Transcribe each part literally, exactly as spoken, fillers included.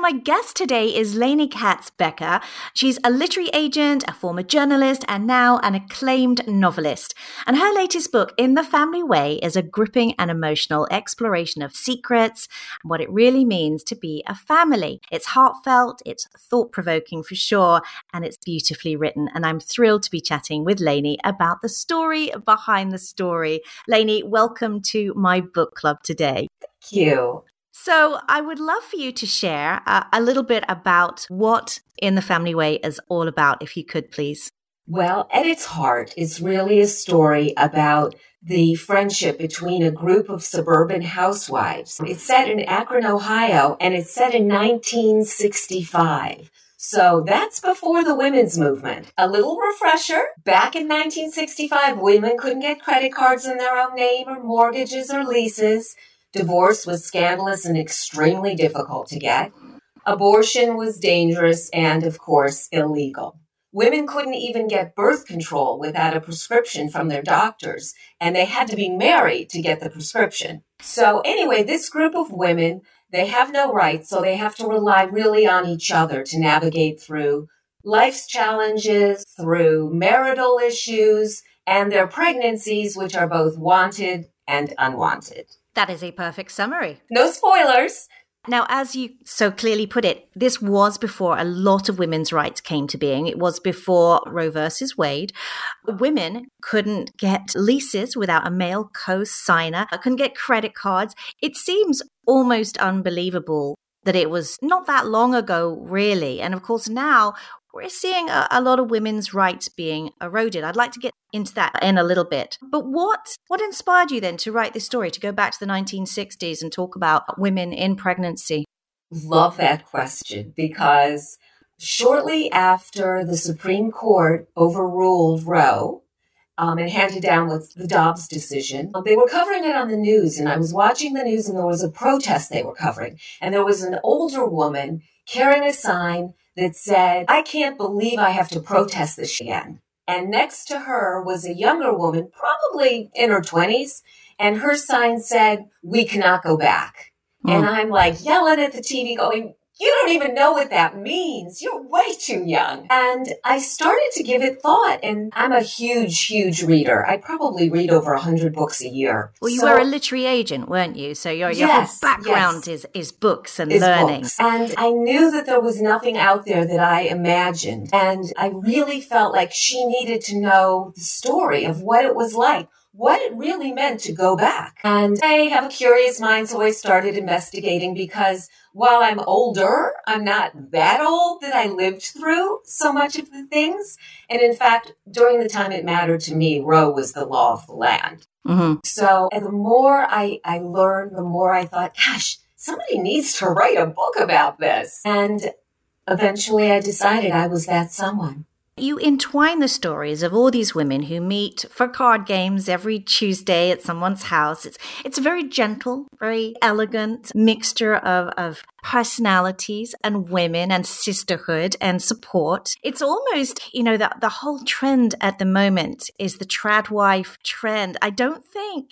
my guest today is Lainey Katz Becker. She's a literary agent, a former journalist, and now an acclaimed novelist. And her latest book, In the Family Way, is a gripping and emotional exploration of secrets and what it really means to be a family. It's heartfelt, it's thought-provoking for sure, and it's beautifully written. And I'm thrilled to be chatting with Lainey about the story behind the story. Lainey, welcome to my book club today. Thank you. So I would love for you to share uh, a little bit about what In the Family Way is all about, if you could, please. Well, at its heart, it's really a story about the friendship between a group of suburban housewives. It's set in Akron, Ohio, and it's set in nineteen sixty-five. So that's before the women's movement. A little refresher. Back in nineteen sixty-five, women couldn't get credit cards in their own name or mortgages or leases. Divorce was scandalous and extremely difficult to get. Abortion was dangerous and, of course, illegal. Women couldn't even get birth control without a prescription from their doctors, and they had to be married to get the prescription. So anyway, this group of women, they have no rights, so they have to rely really on each other to navigate through life's challenges, through marital issues, and their pregnancies, which are both wanted and unwanted. That is a perfect summary. No spoilers. Now, as you so clearly put it, this was before a lot of women's rights came to being. It was before Roe versus Wade. Women couldn't get leases without a male co-signer, couldn't get credit cards. It seems almost unbelievable that it was not that long ago, really. And of course, now we're seeing a, a lot of women's rights being eroded. I'd like to get into that in a little bit. But what what inspired you then to write this story, to go back to the nineteen sixties and talk about women in pregnancy? Love that question, because shortly after the Supreme Court overruled Roe um, and handed down what's the Dobbs decision, they were covering it on the news, and I was watching the news, and there was a protest they were covering, and there was an older woman carrying a sign that said, "I can't believe I have to protest this again." And next to her was a younger woman, probably in her twenties, and her sign said, "We cannot go back." Mm. And I'm like yelling at the T V going, "You don't even know what that means. You're way too young." And I started to give it thought, and I'm a huge, huge reader. I probably read over one hundred books a year. Well, you so, were a literary agent, weren't you? So your, your yes, whole background yes. is, is books and is learning. Books. And I knew that there was nothing out there that I imagined. And I really felt like she needed to know the story of what it was like, what it really meant to go back. And I have a curious mind, so I started investigating, because while I'm older, I'm not that old that I lived through so much of the things. And in fact, during the time it mattered to me, Roe was the law of the land. Mm-hmm. So and the more I, I learned, the more I thought, gosh, somebody needs to write a book about this. And eventually I decided I was that someone. You entwine the stories of all these women who meet for card games every Tuesday at someone's house. It's it's a very gentle, very elegant mixture of, of personalities and women and sisterhood and support. It's almost, you know, the, the whole trend at the moment is the trad wife trend. I don't think,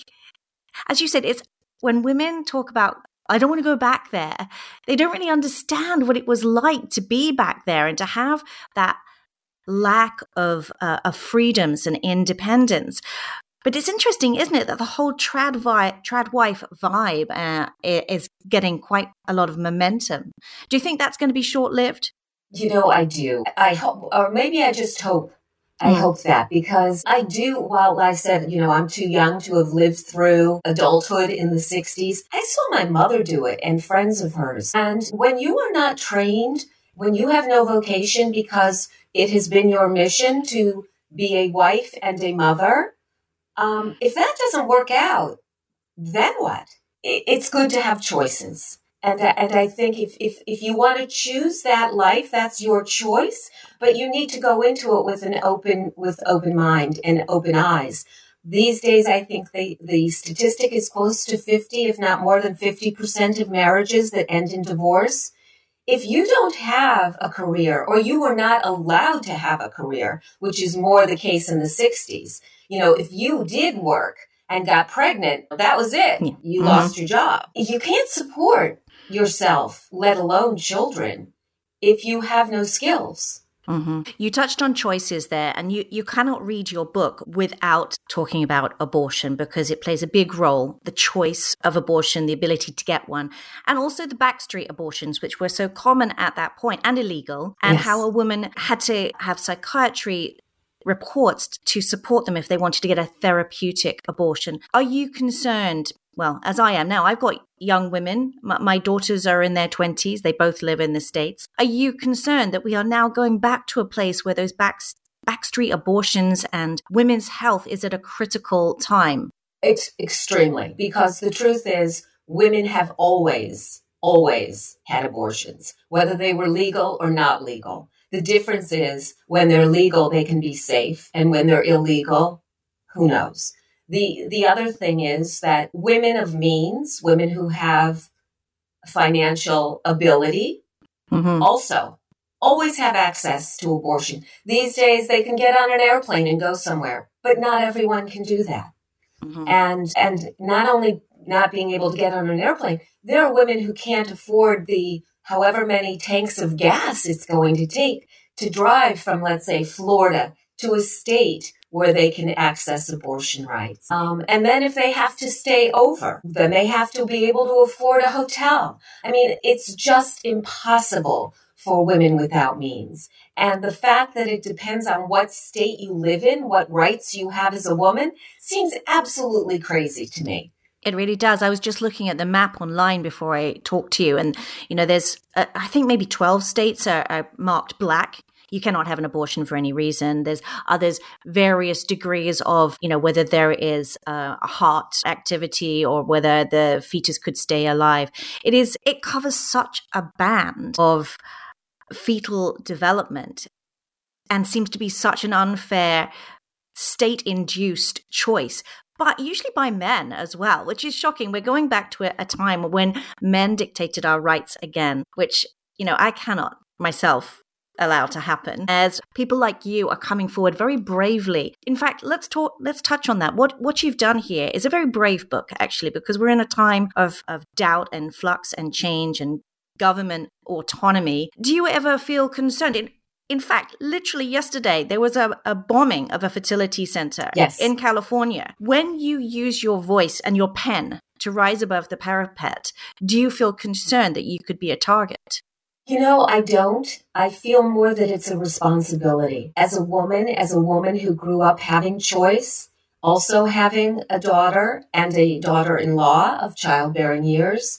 as you said, it's when women talk about, I don't want to go back there, they don't really understand what it was like to be back there and to have that lack of uh, of freedoms and independence. But it's interesting, isn't it, that the whole trad, vi- trad wife vibe uh, is getting quite a lot of momentum. Do you think that's going to be short-lived? You know, I do. I hope, or maybe I just hope, I mm. hope that, because I do, while I said, you know, I'm too young to have lived through adulthood in the sixties, I saw my mother do it and friends of hers. And when you are not trained, when you have no vocation because it has been your mission to be a wife and a mother, um, if that doesn't work out, then what? It's good to have choices. And, and I think if, if, if you want to choose that life, that's your choice, but you need to go into it with an open, with open mind and open eyes. These days, I think the, the statistic is close to fifty, if not more than fifty percent of marriages that end in divorce. If you don't have a career, or you were not allowed to have a career, which is more the case in the sixties, you know, if you did work and got pregnant, that was it. Yeah. You mm-hmm. lost your job. If you can't support yourself, let alone children, if you have no skills. Mm-hmm. You touched on choices there, and you, you cannot read your book without talking about abortion because it plays a big role, the choice of abortion, the ability to get one, and also the backstreet abortions, which were so common at that point and illegal, and Yes. how a woman had to have psychiatry reports to support them if they wanted to get a therapeutic abortion. Are you concerned? Well, as I am now, I've got young women. My, my daughters are in their twenties. They both live in the States. Are you concerned that we are now going back to a place where those back, backstreet abortions and women's health is at a critical time? It's extremely, because the truth is women have always, always had abortions, whether they were legal or not legal. The difference is when they're legal, they can be safe. And when they're illegal, who knows? The the other thing is that women of means, women who have financial ability, Mm-hmm. also always have access to abortion. These days, they can get on an airplane and go somewhere, but not everyone can do that. Mm-hmm. And and not only not being able to get on an airplane, there are women who can't afford the however many tanks of gas it's going to take to drive from, let's say, Florida to a state where they can access abortion rights. Um, and then if they have to stay over, then they have to be able to afford a hotel. I mean, it's just impossible for women without means. And the fact that it depends on what state you live in, what rights you have as a woman, seems absolutely crazy to me. It really does. I was just looking at the map online before I talked to you. And, you know, there's, uh, I think maybe twelve states are, are marked black. You cannot have an abortion for any reason. There's others, various degrees of, you know, whether there is uh, a heart activity or whether the fetus could stay alive. It is, it covers such a band of fetal development and seems to be such an unfair state-induced choice, but usually by men as well, which is shocking. We're going back to a, a time when men dictated our rights again, which, you know, I cannot myself allow to happen, as people like you are coming forward very bravely. In fact, let's talk, let's touch on that. What what you've done here is a very brave book, actually, because we're in a time of, of doubt and flux and change and government autonomy. Do you ever feel concerned? In, in fact, literally yesterday, there was a, a bombing of a fertility center Yes. in California. When you use your voice and your pen to rise above the parapet, do you feel concerned that you could be a target? You know, I don't. I feel more that it's a responsibility. As a woman, as a woman who grew up having choice, also having a daughter and a daughter-in-law of childbearing years,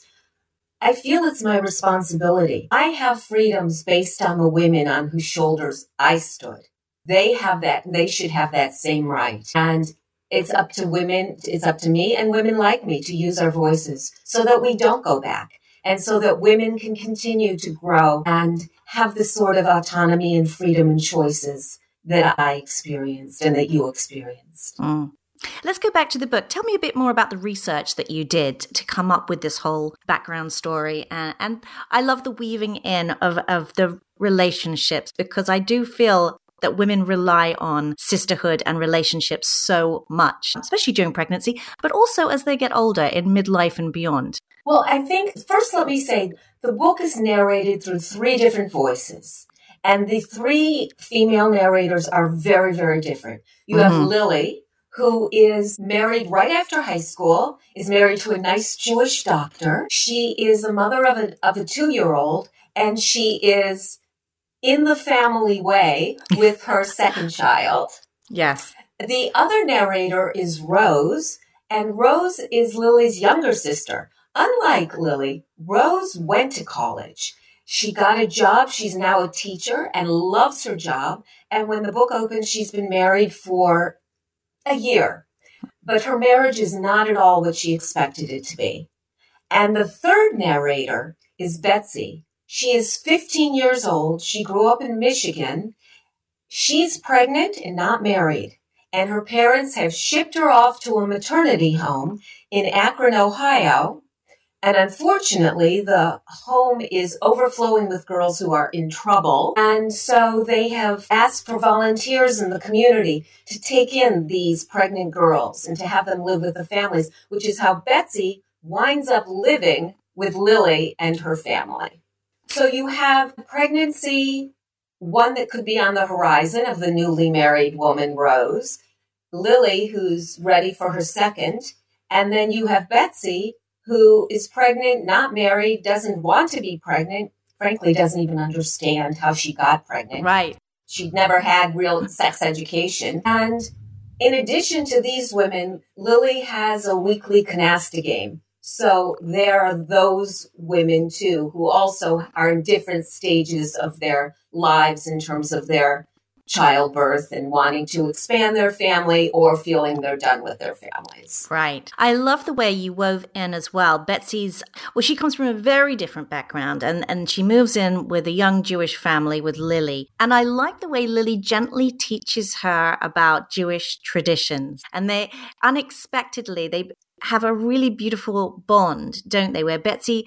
I feel it's my responsibility. I have freedoms based on the women on whose shoulders I stood. They have that, they should have that same right. And it's up to women, it's up to me and women like me to use our voices so that we don't go back. And so that women can continue to grow and have the sort of autonomy and freedom and choices that I experienced and that you experienced. Mm. Let's go back to the book. Tell me a bit more about the research that you did to come up with this whole background story. And, and I love the weaving in of, of the relationships, because I do feel that women rely on sisterhood and relationships so much, especially during pregnancy, but also as they get older in midlife and beyond. Well, I think, first let me say, the book is narrated through three different voices. And the three female narrators are very, very different. You Mm-hmm. have Lily, who is married right after high school, is married to a nice Jewish doctor. She is the mother of a, of a two-year-old, and she is in the family way with her second child. Yes. The other narrator is Rose, and Rose is Lily's younger sister. Unlike Lily, Rose went to college. She got a job. She's now a teacher and loves her job. And when the book opens, she's been married for a year. But her marriage is not at all what she expected it to be. And the third narrator is Betsy. She is fifteen years old. She grew up in Michigan. She's pregnant and not married. And her parents have shipped her off to a maternity home in Akron, Ohio. And unfortunately, the home is overflowing with girls who are in trouble. And so they have asked for volunteers in the community to take in these pregnant girls and to have them live with the families, which is how Betsy winds up living with Lily and her family. So you have pregnancy, one that could be on the horizon of the newly married woman, Rose, Lily, who's ready for her second, and then you have Betsy, who is pregnant, not married, doesn't want to be pregnant, frankly, doesn't even understand how she got pregnant. Right. She'd never had real sex education. And in addition to these women, Lily has a weekly canasta game. So there are those women, too, who also are in different stages of their lives in terms of their childbirth and wanting to expand their family or feeling they're done with their families. Right. I love the way you wove in as well. Betsy's, well, she comes from a very different background and, and she moves in with a young Jewish family with Lily. And I like the way Lily gently teaches her about Jewish traditions. And they unexpectedly, they have a really beautiful bond, don't they? Where Betsy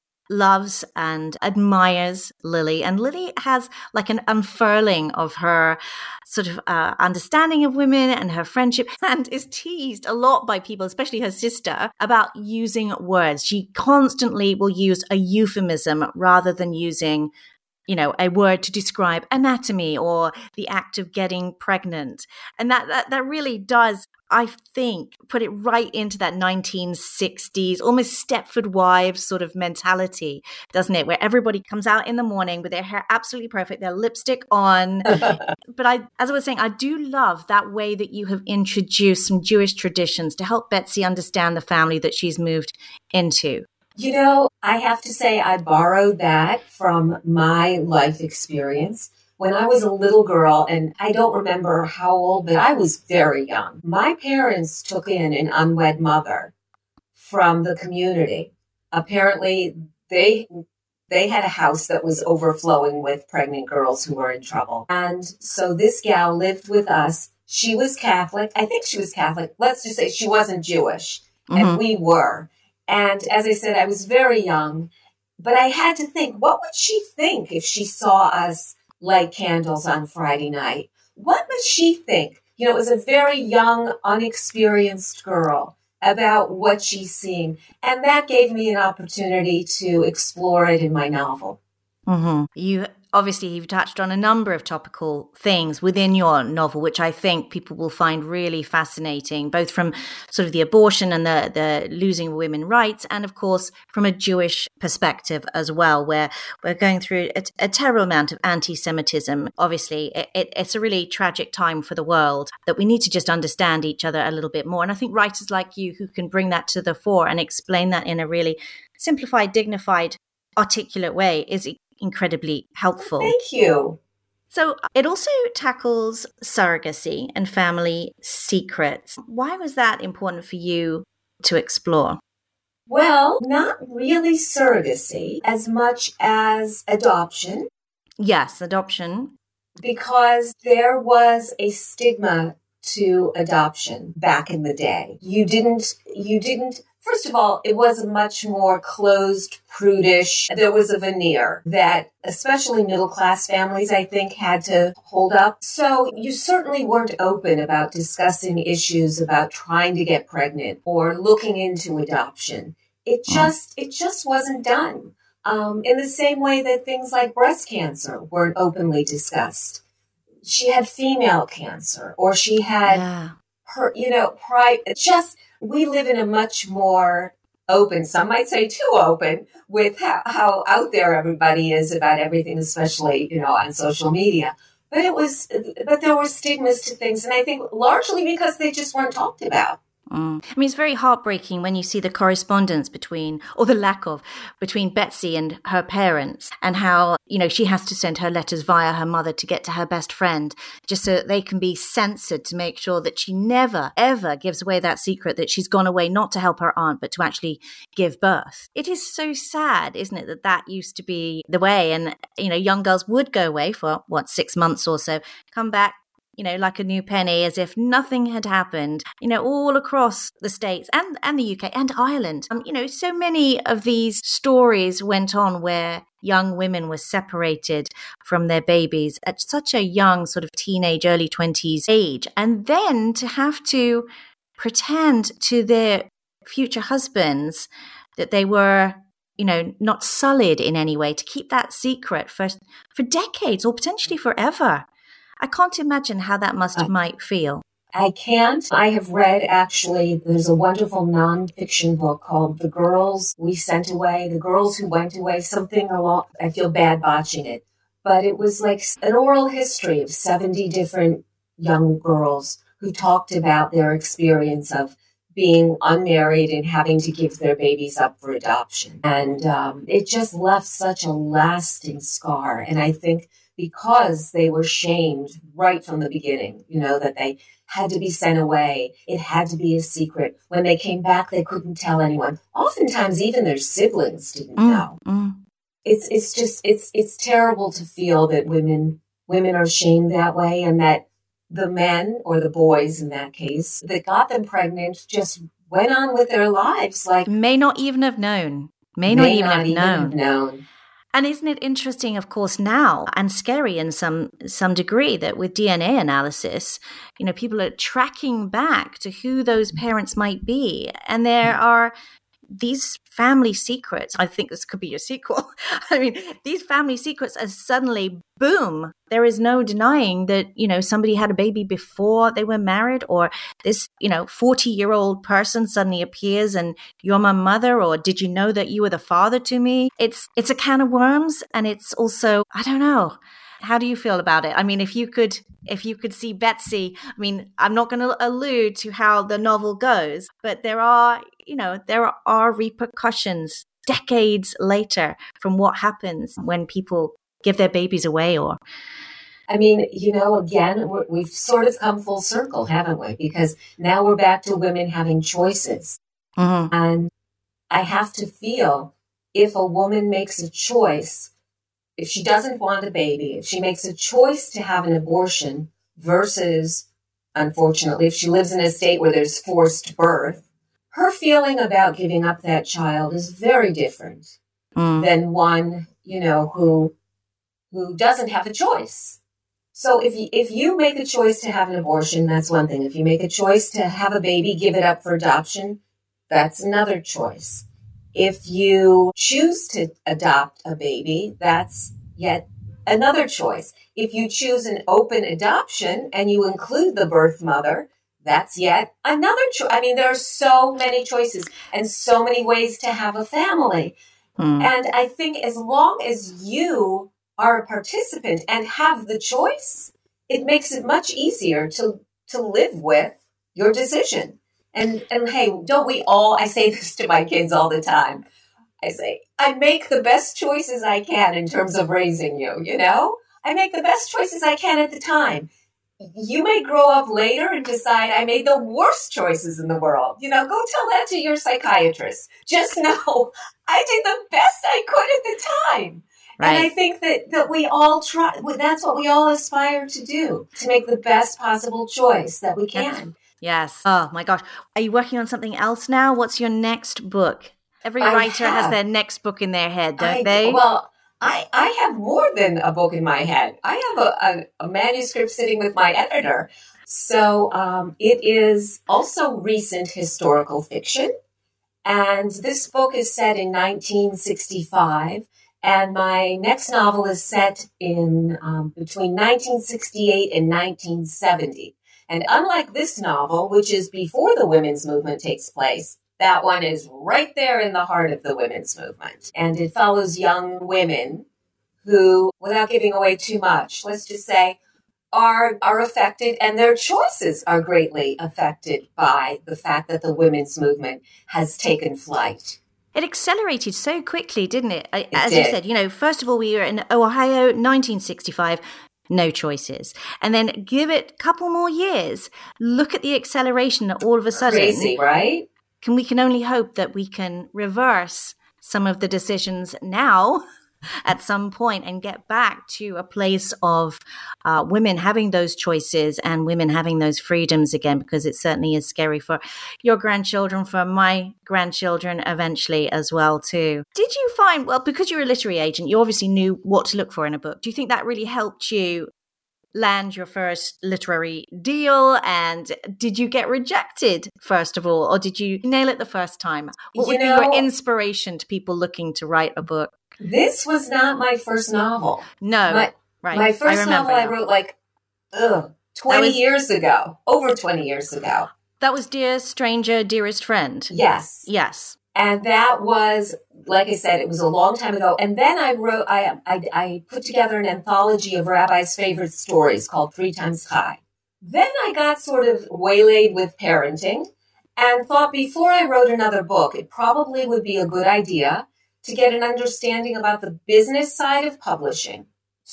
loves and admires Lily, and Lily has like an unfurling of her sort of uh, understanding of women and her friendship, and is teased a lot by people, especially her sister, about using words. She constantly will use a euphemism rather than using, you know, a word to describe anatomy or the act of getting pregnant. And that, that, that really does, I think, put it right into that nineteen sixties, almost Stepford Wives sort of mentality, doesn't it? Where everybody comes out in the morning with their hair absolutely perfect, their lipstick on. But I, as I was saying, I do love that way that you have introduced some Jewish traditions to help Betsy understand the family that she's moved into. You know, I have to say I borrowed that from my life experience. When I was a little girl, and I don't remember how old, but I was very young, my parents took in an unwed mother from the community. Apparently, they they had a house that was overflowing with pregnant girls who were in trouble. And so this gal lived with us. She was Catholic. I think she was Catholic. Let's just say she wasn't Jewish, mm-hmm. and we were. And as I said, I was very young, but I had to think, what would she think if she saw us light candles on Friday night? What would she think? You know, as a very young, unexperienced girl, about what she's seeing. And that gave me an opportunity to explore it in my novel. Mm-hmm. You obviously, you've touched on a number of topical things within your novel, which I think people will find really fascinating, both from sort of the abortion and the, the losing women rights, and of course, from a Jewish perspective as well, where we're going through a, a terrible amount of anti-Semitism. Obviously, it, it, it's a really tragic time for the world that we need to just understand each other a little bit more. And I think writers like you who can bring that to the fore and explain that in a really simplified, dignified, articulate way is incredibly helpful. Thank you. So it also tackles surrogacy and family secrets. Why was that important for you to explore? Well, not really surrogacy as much as adoption. Yes, adoption. Because there was a stigma to adoption back in the day. You didn't, you didn't, first of all, it was a much more closed, prudish, there was a veneer that especially middle-class families, I think, had to hold up. So you certainly weren't open about discussing issues about trying to get pregnant or looking into adoption. It just, it just wasn't done. Um, in the same way that things like breast cancer weren't openly discussed. She had female cancer, or she had yeah. her, you know, pride. Just, we live in a much more open, some might say too open, with how, how out there everybody is about everything, especially, you know, on social media. But it was, but there were stigmas to things, and I think largely because they just weren't talked about. Mm. I mean, it's very heartbreaking when you see the correspondence between, or the lack of, between Betsy and her parents, and how, you know, she has to send her letters via her mother to get to her best friend, just so that they can be censored to make sure that she never, ever gives away that secret that she's gone away not to help her aunt, but to actually give birth. It is so sad, isn't it, that that used to be the way. And, you know, young girls would go away for, what, six months or so, come back, you know, like a new penny, as if nothing had happened, you know, all across the States and, and the U K and Ireland. Um, you know, so many of these stories went on where young women were separated from their babies at such a young sort of teenage, early twenties age. And then to have to pretend to their future husbands that they were you know, not sullied in any way, to keep that secret for for decades or potentially forever. I can't imagine how that must I, might feel. I can't. I have read, actually, there's a wonderful nonfiction book called The Girls We Sent Away, The Girls Who Went Away, something along, I feel bad botching it. But it was like an oral history of seventy different young girls who talked about their experience of being unmarried and having to give their babies up for adoption. And um, it just left such a lasting scar. And I think because they were shamed right from the beginning, you know, that they had to be sent away, it had to be a secret. When they came back, they couldn't tell anyone. Oftentimes, even their siblings didn't mm, know. Mm. It's it's just it's it's terrible to feel that women women are shamed that way, and that the men, or the boys in that case, that got them pregnant just went on with their lives. Like, may not even have known. May not may even, not have, even known. have known. And isn't it interesting, of course, now, and scary in some some degree, that with D N A analysis, you know, people are tracking back to who those parents might be. And there are these family secrets. I think this could be a sequel. I mean, these family secrets are suddenly, boom, there is no denying that, you know, somebody had a baby before they were married, or this, you know, forty-year-old person suddenly appears and you're my mother, or did you know that you were the father to me? It's it's a can of worms, and it's also, I don't know. How do you feel about it? I mean, if you could if you could see Betsy, I mean, I'm not going to allude to how the novel goes, but there are, you know, there are repercussions decades later from what happens when people give their babies away. Or, I mean, you know, again, we're, we've sort of come full circle, haven't we? Because now we're back to women having choices. mm-hmm. And I have to feel, if a woman makes a choice, if she doesn't want a baby, if she makes a choice to have an abortion versus, unfortunately, if she lives in a state where there's forced birth, her feeling about giving up that child is very different mm. than one, you know, who who doesn't have a choice. So if you, if you make a choice to have an abortion, that's one thing. If you make a choice to have a baby, give it up for adoption, that's another choice. If you choose to adopt a baby, that's yet another choice. If you choose an open adoption and you include the birth mother, that's yet another choice. I mean, there are so many choices and so many ways to have a family. Mm. And I think as long as you are a participant and have the choice, it makes it much easier to, to live with your decision. And, and hey, don't we all, I say this to my kids all the time. I say, I make the best choices I can in terms of raising you, you know? I make the best choices I can at the time. You may grow up later and decide I made the worst choices in the world. You know, go tell that to your psychiatrist. Just know I did the best I could at the time. Right. And I think that, that we all try, that's what we all aspire to do, to make the best possible choice that we can. Yes. Oh my gosh. Are you working on something else now? What's your next book? Every I writer have. has their next book in their head, don't I, they? Well, I, I have more than a book in my head. I have a, a, a manuscript sitting with my editor. So um, it is also recent historical fiction. And this book is set in nineteen sixty-five. And my next novel is set in um, between nineteen sixty-eight and nineteen seventy. And unlike this novel, which is before the women's movement takes place, that one is right there in the heart of the women's movement. And it follows young women who, without giving away too much, let's just say, are are affected, and their choices are greatly affected by the fact that the women's movement has taken flight. It accelerated so quickly, didn't it? It As did. you said, you know, first of all, we were in Ohio, nineteen sixty-five. No choices. And then give it a couple more years. Look at the acceleration that all of a sudden. Crazy, right? Can, we can only hope that we can reverse some of the decisions now at some point and get back to a place of uh, women having those choices and women having those freedoms again, because it certainly is scary for your grandchildren, for my grandchildren eventually as well too. Did you find, well, because you're a literary agent, you obviously knew what to look for in a book. Do you think that really helped you land your first literary deal? And did you get rejected, first of all, or did you nail it the first time? What would you know, be your inspiration to people looking to write a book? This was not my first novel. No, my, right. My first I novel now. I wrote like, ugh, twenty was, years ago, over twenty years ago. That was Dear Stranger, Dearest Friend. Yes. Yes. And that was, like I said, it was a long time ago. And then I wrote, I, I, I put together an anthology of Rabbi's favorite stories called Three Times Chai. Then I got sort of waylaid with parenting and thought before I wrote another book, it probably would be a good idea to get an understanding about the business side of publishing.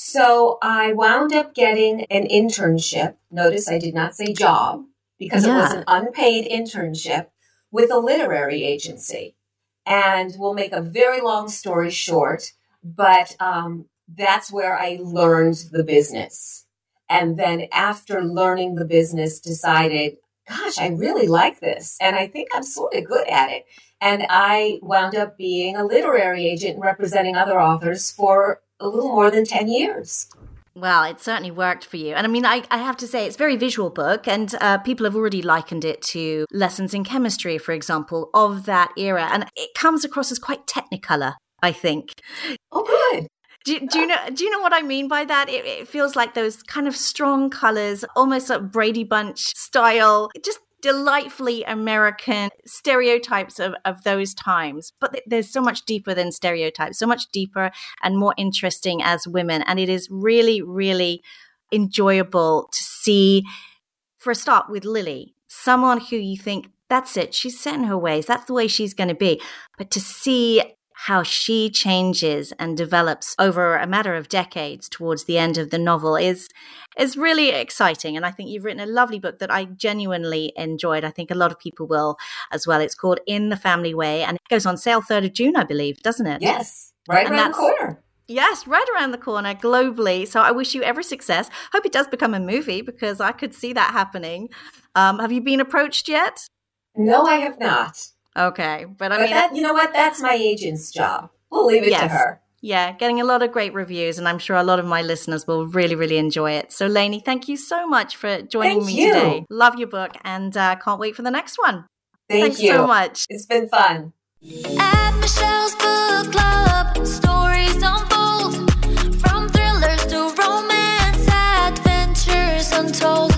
So I wound up getting an internship. Notice I did not say job because yeah. it was an unpaid internship with a literary agency. And we'll make a very long story short, but um, that's where I learned the business. And then after learning the business, decided, gosh, I really like this. And I think I'm sort of good at it. And I wound up being a literary agent representing other authors for a little more than ten years. Well, it certainly worked for you. And I mean, I, I have to say, it's a very visual book, and uh, people have already likened it to Lessons in Chemistry, for example, of that era. And it comes across as quite technicolor, I think. Oh, good. Do, do you know? Do you know what I mean by that? It, it feels like those kind of strong colors, almost like Brady Bunch style, just delightfully American stereotypes of, of those times. But th- there's so much deeper than stereotypes, so much deeper and more interesting as women. And it is really, really enjoyable to see, for a start, with Lily, someone who you think, that's it, she's set in her ways, that's the way she's going to be. But to see how she changes and develops over a matter of decades towards the end of the novel is is really exciting. And I think you've written a lovely book that I genuinely enjoyed. I think a lot of people will as well. It's called In the Family Way, and it goes on sale third of June, I believe, doesn't it? Yes, right and around the corner. Yes, right around the corner globally. So I wish you every success. Hope it does become a movie, because I could see that happening. Um, have you been approached yet? No, I have not. Okay, but I but mean, that, you know what? That's my agent's job. We'll leave it yes. to her. Yeah, getting a lot of great reviews, and I'm sure a lot of my listeners will really, really enjoy it. So, Lainey, thank you so much for joining thank me you. today. Love your book, and uh, can't wait for the next one. Thank Thanks you so much. It's been fun. At Michelle's Book Club, stories unfold, from thrillers to romance, adventures untold.